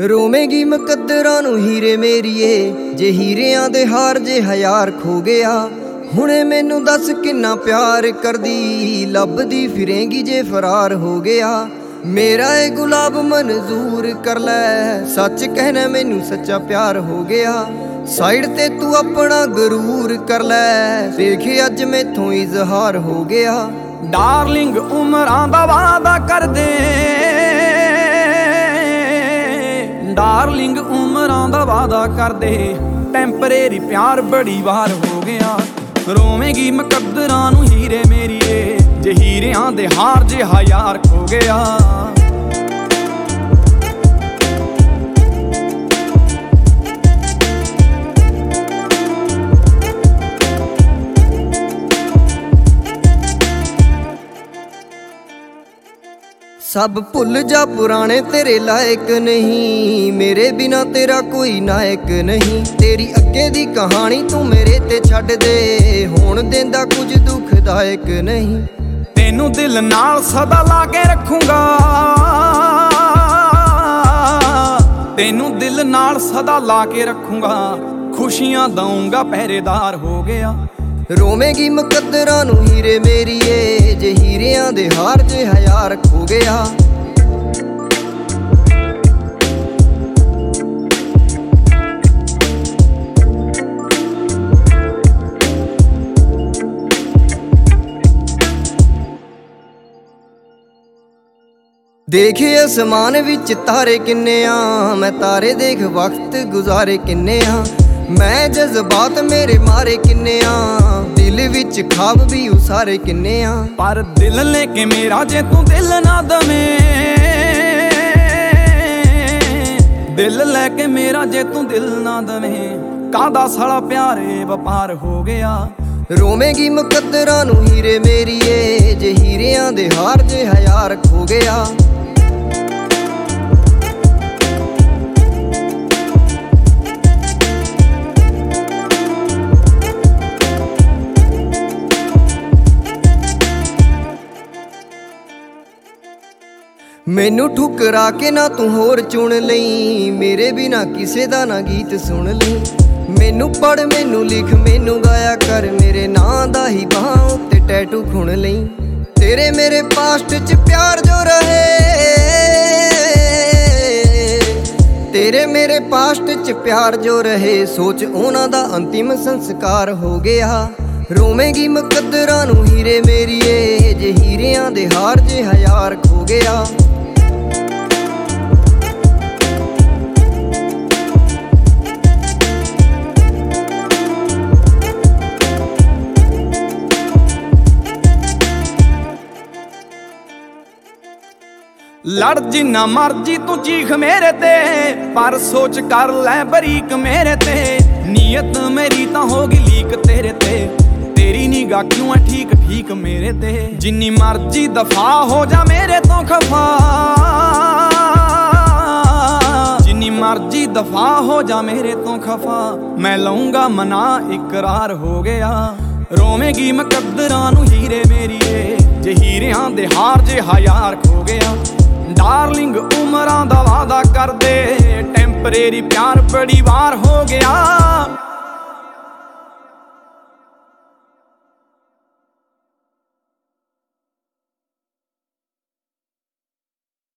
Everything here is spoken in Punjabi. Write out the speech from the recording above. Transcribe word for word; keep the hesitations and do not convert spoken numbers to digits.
ਰੋਵੇਂਗੀ ਮੁਕੱਦਰਾਂ ਨੂੰ ਹੀਰੇ ਮੇਰੀਏ, ਜੇ ਹੀਰਿਆਂ ਦੇ ਹਾਰ ਜੇ ਹਜ਼ਾਰ ਖੋ ਗਿਆ। ਹੁਣੇ ਮੈਨੂੰ ਦੱਸ ਕਿੰਨਾ ਪਿਆਰ ਕਰਦੀ, ਲੱਭਦੀ ਫਿਰੇਂਗੀ ਜੇ ਫਰਾਰ ਹੋ ਗਿਆ। ਮੇਰਾ ਇਹ ਗੁਲਾਬ ਮਨਜ਼ੂਰ ਕਰ ਲੈ, ਸੱਚ ਕਹਿਣਾ ਮੈਨੂੰ ਸੱਚਾ ਪਿਆਰ ਹੋ ਗਿਆ। ਸਾਈਡ ਤੇ ਤੂੰ ਆਪਣਾ ਗਰੂਰ ਕਰ ਲੈ, ਦੇਖੇ ਅੱਜ ਮੈਥੋਂ ਇਜ਼ਹਾਰ ਹੋ ਗਿਆ। ਡਾਰਲਿੰਗ ਉਮਰਾਂ ਦਾ ਵਾਦਾ ਕਰਦੇ, ਡਾਰਲਿੰਗ ਉਮਰਾਂ ਦਾ ਵਾਦਾ ਕਰਦੇ, ਟੈਂਪਰੇਰੀ ਪਿਆਰ ਬੜੀ ਵਾਰ ਹੋ ਗਿਆ। ਰੋਵੇਂਗੀ ਮੁਕੱਦਰਾਂ ਨੂੰ ਹੀਰੇ ਮੇਰੀਏ, ਜੇ ਹੀਰਿਆਂ ਦੇ ਹਾਰ ਜੇ ਹਜ਼ਾਰ ਖੋ ਗਿਆ। ਸਭ ਭੁੱਲ ਜਾ ਪੁਰਾਣੇ ਤੇਰੇ ਲਾਇਕ ਨਹੀਂ, ਮੇਰੇ ਬਿਨਾ ਤੇਰਾ ਕੋਈ ਨਾਇਕ ਨਹੀਂ। ਤੇਰੀ ਅੱਗੇ ਦੀ ਕਹਾਣੀ ਤੂੰ ਮੇਰੇ ਤੇ ਛੱਡ ਦੇ, ਹੁਣ ਦਿੰਦਾ ਕੁਝ ਦੁਖਦਾਇਕ ਨਹੀਂ। ਤੈਨੂੰ ਦਿਲ ਨਾਲ ਸਦਾ ਲਾ ਕੇ ਰੱਖੂੰਗਾ, ਤੈਨੂੰ ਦਿਲ ਨਾਲ ਸਦਾ ਲਾ ਕੇ ਰੱਖੂੰਗਾ। ਖੁਸ਼ੀਆਂ ਦਊਂਗਾ ਪਹਿਰੇਦਾਰ ਹੋ ਗਿਆ। ਰੋਵੇਂਗੀ ਮੁਕੱਦਰਾਂ ਨੂੰ ਹੀਰੇ ਮੇਰੀਏ, ਜੇ ਹੀਰਿਆਂ ਦੇ ਹਾਰ ਜੇ ਹਜ਼ਾਰ ਖੋ ਗਿਆ। ਦੇਖੇ ਅਸਮਾਨ ਵਿੱਚ ਤਾਰੇ ਕਿੰਨੇ ਆ, ਮੈਂ ਤਾਰੇ ਦੇਖ ਵਕਤ ਗੁਜ਼ਾਰੇ ਕਿੰਨੇ ਆ। ਮੈਂ ਜਜ਼ਬਾਤ ਮੇਰੇ ਮਾਰੇ ਕਿੰਨੇ ਆ, ਦਿਲ ਵਿੱਚ ਖਾਬ ਵੀ ਉਸਾਰੇ ਕਿੰਨੇ ਆ। ਪਰ ਦਿਲ ਲੈ ਕੇ ਮੇਰਾ ਜੇ ਤੂੰ ਦਿਲ ਨਾ ਦਵੇਂ, ਦਿਲ ਲੈ ਕੇ ਮੇਰਾ ਜੇ ਤੂੰ ਦਿਲ ਨਾ ਦਵੇਂ, ਕਾਹਦਾ ਸਾਲਾ ਪਿਆਰੇ ਵਪਾਰ ਹੋ ਗਿਆ। ਰੋਵੇਂਗੀ ਮੁਕੱਦਰਾਂ ਨੂੰ ਹੀਰੇ ਮੇਰੀਏ, ਜੇ ਹੀਰਿਆਂ ਦੇ ਹਾਰ ਜੇ ਹਜ਼ਾਰ ਖੋ ਗਿਆ। ਮੈਨੂੰ ਠੁਕਰਾ ਕੇ ਨਾ ਤੂੰ ਹੋਰ ਚੁਣ ਲਈ, ਮੇਰੇ ਬਿਨਾ ਕਿਸੇ ਦਾ ਨਾ ਗੀਤ ਸੁਣ ਲਈ। ਮੈਨੂੰ ਪੜ ਮੈਨੂੰ ਲਿਖ ਮੈਨੂੰ ਗਾਇਆ ਕਰ, ਮੇਰੇ ਨਾਂ ਦਾ ਹੀ ਬਾਹਾਂ ਉੱਤੇ ਟੈਟੂ ਖੁਣ ਲਈ। ਤੇਰੇ ਮੇਰੇ ਪਾਸਟ 'ਚ ਪਿਆਰ ਜੋ ਰਹੇ, ਤੇਰੇ ਮੇਰੇ ਪਾਸਟ 'ਚ ਪਿਆਰ ਜੋ ਰਹੇ, ਸੋਚ ਉਹਨਾਂ ਦਾ ਅੰਤਿਮ ਸੰਸਕਾਰ ਹੋ ਗਿਆ। ਰੋਵੇਂਗੀ ਮੁਕੱਦਰਾਂ ਨੂੰ ਹੀਰੇ ਮੇਰੀਏ, ਜੇ ਹੀਰਿਆਂ ਦੇ ਹਾਰ ਜੇ ਹਜ਼ਾਰ ਖੋ ਗਿਆ। ਲੜ ਜਿੰਨਾ ਮਰਜੀ ਤੂੰ ਚੀਖ ਮੇਰੇ ਤੇ, ਪਰ ਸੋਚ ਕਰ ਲੈ ਬਰੀਕ ਮੇਰੇ ਤੇ। ਨੀਅਤ ਮੇਰੀ ਤਾਂ ਹੋ ਗਈ ਲੀਕ ਤੇਰੇ ਤੇ, ਤੇਰੀ ਨਿਗਾਹ ਕਿਉਂ ਐ ਠੀਕ ਠੀਕ ਮੇਰੇ ਤੇ। ਜਿੰਨੀ ਮਰਜੀ ਦਫਾ ਹੋ ਜਾ ਮੇਰੇ ਤੋਂ ਖਫਾ, ਜਿੰਨੀ ਮਰਜੀ ਦਫਾ ਹੋ ਜਾ ਮੇਰੇ ਤੋਂ ਖਫਾ, ਮੈਂ ਲਊਂਗਾ ਮਨਾ ਇਕਰਾਰ ਹੋ ਗਿਆ। ਰੋਵੇਂਗੀ ਮੁਕੱਦਰਾਂ ਨੂੰ ਹੀਰੇ ਮੇਰੀਏ, ਜੇ ਹੀਰਿਆਂ ਦੇ ਹਾਰ ਜੇ ਹਜ਼ਾਰ ਖੋ ਗਿਆ। ਡਾਰਲਿੰਗ ਉਮਰਾਂ ਦਾ ਵਾਦਾ ਕਰਦੇ, ਟੈਂਪਰੇਰੀ ਪਿਆਰ ਬੜੀ ਵਾਰ ਹੋ ਗਿਆ।